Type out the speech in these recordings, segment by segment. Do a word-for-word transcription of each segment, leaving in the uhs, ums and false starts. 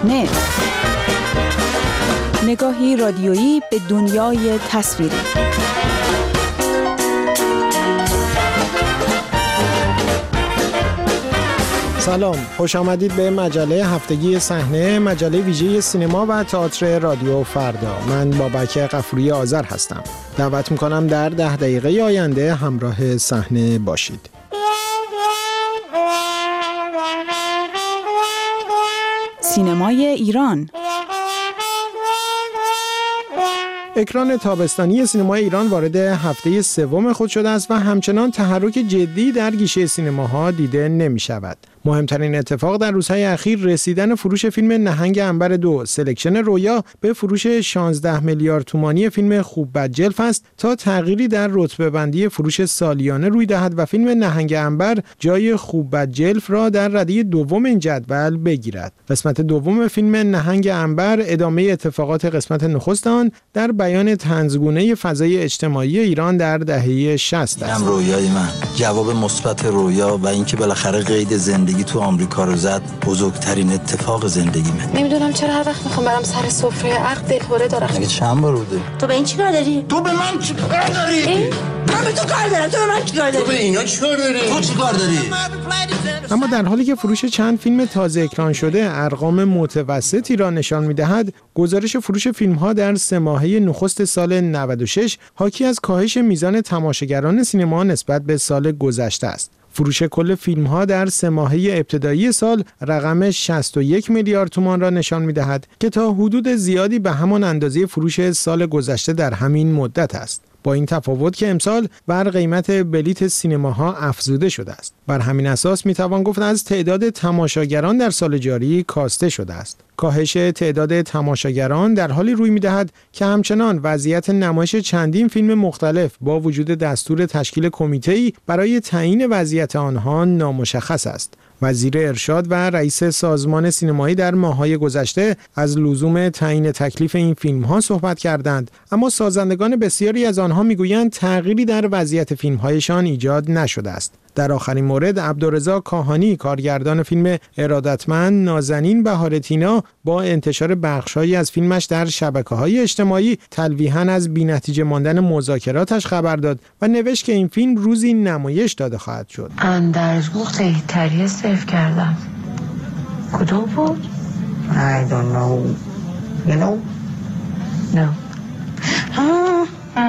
صحنه، نگاهی رادیویی به دنیای تصویری. سلام، خوش آمدید به مجله هفتگی صحنه، مجله ویژه سینما و تئاتر رادیو فردا. من بابک غفوری آذر هستم. دعوت میکنم در ده دقیقه آینده همراه صحنه باشید. سینمای ایران. اکران تابستانی سینمای ایران وارد هفته سوم خود شده است و همچنان تحرک جدی در گیشه سینماها دیده نمی شود. مهمترین اتفاق در روزهای اخیر رسیدن فروش فیلم نهنگ عنبر دو سلکشن رویا به فروش شانزده میلیارد تومانی فیلم خوب بد جلف است تا تغییری در رتبه بندی فروش سالیانه روی دهد و فیلم نهنگ عنبر جای خوب بد جلف را در رده دوم این جدول بگیرد. قسمت دوم فیلم نهنگ عنبر ادامه اتفاقات قسمت نخست آن در بیان طنزگونه فضای اجتماعی ایران در دهه شصت است. اینم رویای من، جواب مثبت رویا و اینکه بالاخره قید زندگی تو آمریکا رو زد بزرگترین اتفاق زندگیمه. نمیدونم چرا هر وقت میخوام برم سر سفره عقد دلهوره دارم. مگه چند بار بوده؟ تو به این چیکار داری؟ تو به من چیکار داری؟ من به تو کار دارم، تو به من چیکار داری؟ تو به اینا چیکار داری؟ تو چیکار داری؟ اما در حالی که فروش چند فیلم تازه اکران شده ارقام متوسطی را نشان می‌دهد، گزارش فروش فیلم‌ها در سه ماهه نخست سال نود و شش حاکی از کاهش میزان تماشاگران سینما نسبت به سال گذشته است. فروش کل فیلم‌ها در سه ماهه ابتدایی سال رقم شصت و یک میلیارد تومان را نشان می‌دهد که تا حدود زیادی به همان اندازه فروش سال گذشته در همین مدت است. با این تفاوت که امسال بر قیمت بلیت سینماها افزوده شده است. بر همین اساس میتوان گفت از تعداد تماشاگران در سال جاری کاسته شده است. کاهش تعداد تماشاگران در حالی روی میدهد که همچنان وضعیت نمایش چندین فیلم مختلف با وجود دستور تشکیل کمیته‌ای برای تعیین وضعیت آنها نامشخص است. وزیر ارشاد و رئیس سازمان سینمایی در ماه‌های گذشته از لزوم تعیین تکلیف این فیلم‌ها صحبت کردند، اما سازندگان بسیاری از آنها می‌گویند تغییری در وضعیت فیلم‌هایشان ایجاد نشده است. در آخرین مورد عبدالرضا کاهانی کارگردان فیلم ارادتمند نازنین بهار تینا با انتشار بخش‌هایی از فیلمش در شبکه‌های اجتماعی تلویحاً از بی‌نتیجه ماندن مذاکراتش خبر داد و نوشت که این فیلم روزی نمایش داده خواهد شد. اندرزگو قیتری سیف کردم. کدوم بود؟ I don't know. You know? No. ها ها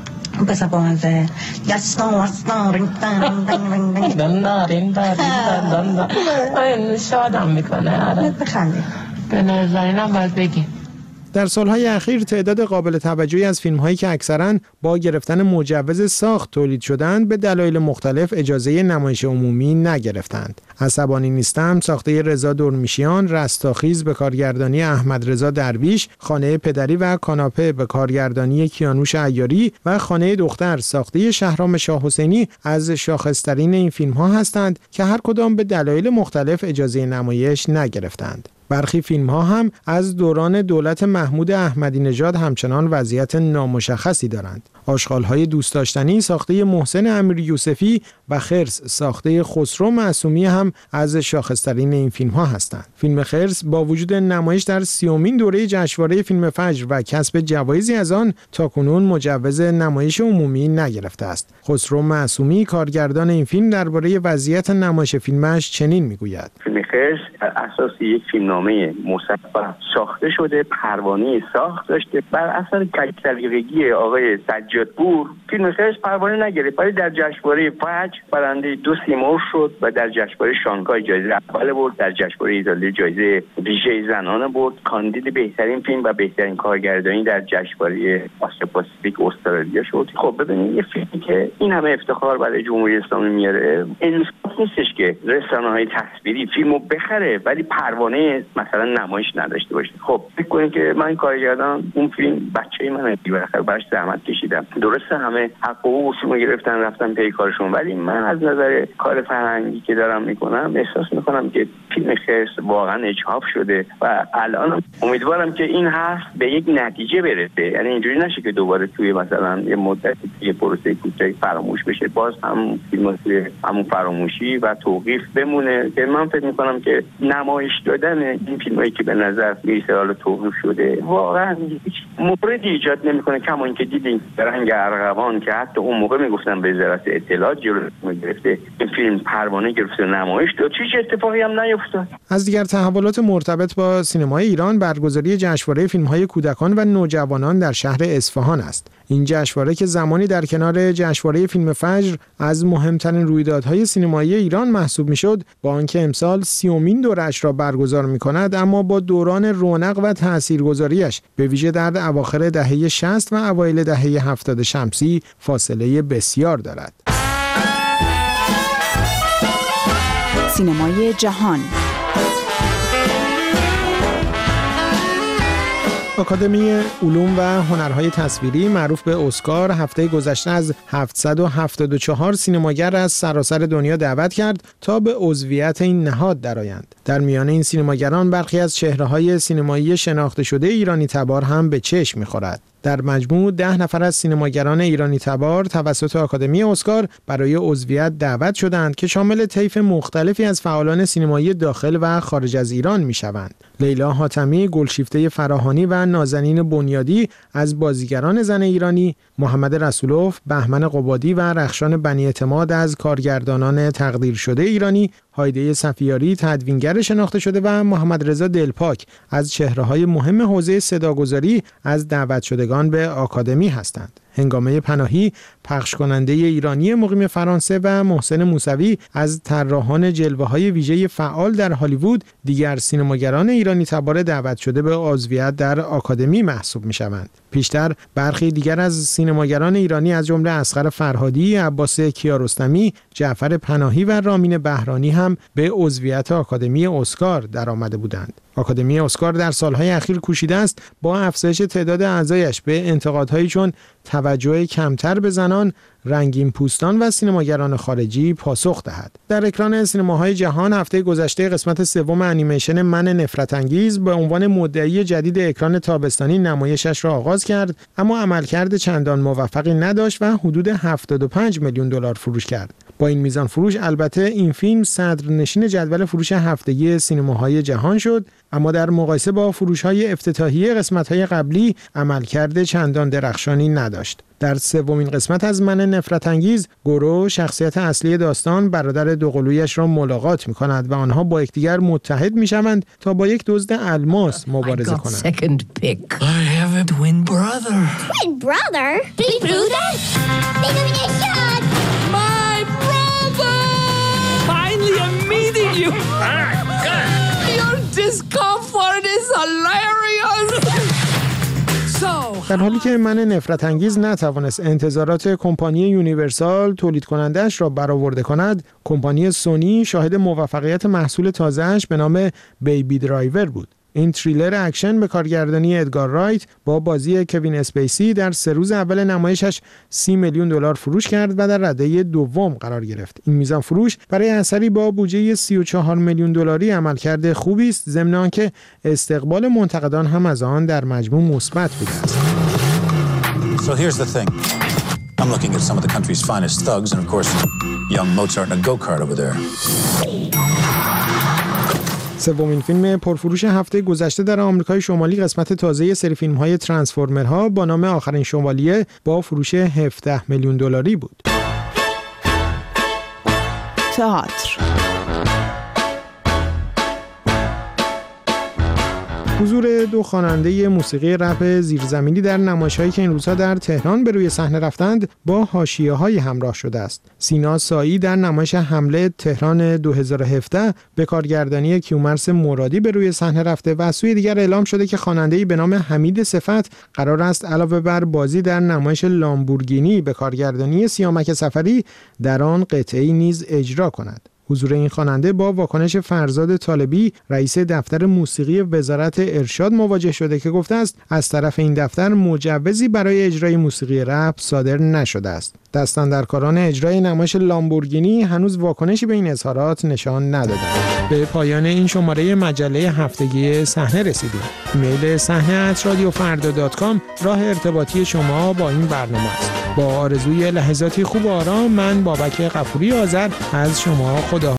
بسا بازه دستان وستان رینگ دن رینگ رینگ رینگ دن دارین دارین دن دن این شادم میکنه. آره بخندی به نظرینم باید بگیم. در سالهای اخیر تعداد قابل توجهی از فیلم‌هایی که اکثراً با گرفتن مجوز ساخت تولید شدند به دلایل مختلف اجازه نمایش عمومی نگرفتند. عصبانی نیستم ساخته رضا دورمیشیان، رستاخیز به کارگردانی احمد رضا درویش، خانه پدری و کاناپه به کارگردانی کیانوش عیاری و خانه دختر ساخته شهرام شاه حسینی از شاخص‌ترین این فیلم‌ها هستند که هر کدام به دلایل مختلف اجازه نمایش نگرفتند. برخی فیلم‌ها هم از دوران دولت محمود احمدی نژاد همچنان وضعیت نامشخصی دارند. آشغال‌های دوست داشتنی ساخته محسن امیر یوسفی و خرس ساخته خسرو معصومی هم از شاخص‌ترین این فیلم‌ها هستند. فیلم خرس با وجود نمایش در سیومین دوره جشنواره فیلم فجر و کسب جوایزی از آن تاکنون مجوز نمایش عمومی نگرفته است. خسرو معصومی کارگردان این فیلم درباره وضعیت نمایش فیلمش چنین می‌گوید: فیلم خرس بر اساس یک فیلمنامه مصور ساخته شده، پروانه ساخت داشته. بر اثر کج‌سلیقگی آقای سجادپور فیلم خرس پروانه نگرفت، ولی در جشنواره فجر برنده دو سیمرغ شد و در جشنواره شانگهای جایزه اول برد، در جشنواره ایتالیا جایزه ویژه زنانه برد، کاندید بهترین فیلم و بهترین کارگردانی در جشنواره آسیا پاسیفیک استرالیا شد. خب ببینید یه فیلمی که این همه افتخار برای جمهوری اسلامی میاره، انصاف نیستش که رسانه‌های تصویری فیلمو بخره ولی پروانه مثلا نمایش نداشته باشه. خب فکر کنید که من کارگردان اون فیلم بچه‌ی منه، بالاخره براش زحمت کشیدم. درسته همه حق و حقوقشون گرفتن رفتن پی کارشون، ولی من از نظر کار فرهنگی که دارم میکنم احساس میکنم که فیلم خرس واقعا اجحاف شده و الان امیدوارم که این حرف به یک نتیجه برسه، یعنی اینجوری نشه که دوباره توی مثلا یه مدتی یه پروسه کوتاهی فراموش بشه، باز هم فیلم توی همون فراموشی تلافی و توقیف بمونه که من فکر میکنم که نمایش دادن این فیلمایی که به نظر میرسه حالا توقیف شده واقعا هیچ موردی ایجاد نمیکنه، کما اینکه دیدیم رنگ ارغوان که حتی اون موقع میگفتن وزارت اطلاعات جلوی گرفته این فیلم پروانه گرفته نمایش داد، هیچ اتفاقی هم نیفتاد. از دیگر تحولات مرتبط با سینمای ایران برگزاری جشنواره فیلم‌های کودکان و نوجوانان در شهر اصفهان است. این جشنواره که زمانی در کنار جشنواره فیلم فجر از مهمترین رویدادهای سینمایی ایران محسوب میشد، با آنکه امسال سیومین دوره‌اش را برگزار می‌کند، اما با دوران رونق و تاثیرگذاریش به ویژه در اواخر دهه شصت و اوایل دهه هفتاد شمسی فاصله بسیار دارد. سینمای جهان. آکادمی علوم و هنرهای تصویری معروف به اسکار هفته گذشته از هفتصد و هفتاد و چهار سینماگر از سراسر دنیا دعوت کرد تا به عضویت این نهاد درآیند. در میان این سینماگران برخی از چهره‌های سینمایی شناخته شده ایرانی تبار هم به چشم می‌خورد. در مجموع ده نفر از سینماگران ایرانی تبار توسط آکادمی اسکار برای عضویت دعوت شدند که شامل طیف مختلفی از فعالان سینمایی داخل و خارج از ایران می‌شوند. لیلا حاتمی، گلشیفته فراهانی و نازنین بنیادی از بازیگران زن ایرانی، محمد رسولوف، بهمن قبادی و رخشان بنی اعتماد از کارگردانان تقدیر شده ایرانی، هایده صفیاری تدوینگر شناخته شده و محمد رضا دلپاک از چهره‌های مهم حوزه صداگذاری از دعوت شدگان به آکادمی هستند. هنگامه پناهی، پخش کننده ایرانی مقیم فرانسه و محسن موسوی از طراحان جلوه‌های ویژه فعال در هالیوود دیگر سینماگران ایرانی تبار دعوت شده به عضویت در آکادمی محسوب می‌شوند. پیشتر برخی دیگر از سینماگران ایرانی از جمله اصغر فرهادی، عباس کیارستمی، جعفر پناهی و رامین بهرانی هم به عضویت آکادمی اسکار درآمده بودند. آکادمی اسکار در سالهای اخیر کوشیده است با افزایش تعداد اعضایش به انتقادهایی چون توجه کمتر به زنان، رنگین پوستان و سینماگران خارجی پاسخ دهد. در اکران سینماهای جهان هفته گذشته قسمت سوم انیمیشن من نفرت انگیز به عنوان مدعی جدید اکران تابستانی نمایشش را آغاز کرد، اما عملکرد چندان موفقی نداشت و حدود هفتاد و پنج میلیون دلار فروش کرد. با این میزان فروش البته این فیلم صدرنشین جدول فروش هفتگی سینماهای جهان شد، اما در مقایسه با فروش‌های افتتاحیه قسمت‌های قبلی عملکرد چندان درخشانی نداشت. در سومین قسمت از من نفرت انگیز، گورو شخصیت اصلی داستان برادر دوقلویش را ملاقات می‌کند و آنها با یکدیگر متحد می‌شوند تا با یک دزد الماس مبارزه کنند. Second pick. I have a twin brother. Twin brother? Big brother? Illumination! My brother! Finally I'm meeting you. Your discomfort is hilarious. در حالی که من نفرت انگیز نتوانست انتظارات کمپانی یونیورسال تولید کنندش را برآورده کند، کمپانی سونی شاهد موفقیت محصول تازه‌اش به نام بیبی درایور بود. این تریلر اکشن به کارگردانی ادگار رایت با بازی کوین اسپیسی در سه روز اول نمایشش سی میلیون دلار فروش کرد و در رده دوم قرار گرفت. این میزان فروش برای اثری با بودجه سی و چهار میلیون دلاری عملکرد خوبی است، ضمن آنکه استقبال منتقدان هم از آن در مجموع مثبت بوده است. So here's the thing. I'm looking at some of the country's finest thugs and of course young Mozart in a go-kart over there. سومین فیلم پرفروش هفته گذشته در آمریکای شمالی قسمت تازه سری فیلم‌های ترانسفورمرها با نام آخرین شوالیه با فروش هفده میلیون دلاری بود. تئاتر. حضور دو خواننده موسیقی رپ زیرزمینی در نمایش‌هایی که این روزها در تهران به روی صحنه رفتند با حاشیه‌های همراه شده است. سینا سایی در نمایش حمله تهران دو هزار و هفده به کارگردانی کیومرث مرادی به روی صحنه رفته و از سوی دیگر اعلام شده که خواننده‌ای به نام حمید صفت قرار است علاوه بر بازی در نمایش لامبورگینی به کارگردانی سیامک سفری در آن قطعه‌ای نیز اجرا کند. حضور این خواننده با واکنش فرزاد طالبی رئیس دفتر موسیقی وزارت ارشاد مواجه شده که گفته است از طرف این دفتر مجوزی برای اجرای موسیقی رپ صادر نشده است. دستاندرکاران اجرای نمایش لامبورگینی هنوز واکنشی به این اظهارات نشان ندادند. به پایان این شماره مجله هفتگی صحنه رسیدیم. ایمیل صحنه ات رادیو فردا دات کام راه ارتباطی شما با این برنامه است. با آرزوی لحظاتی خوب و آرام، من بابک غفوری آذر از شما خدا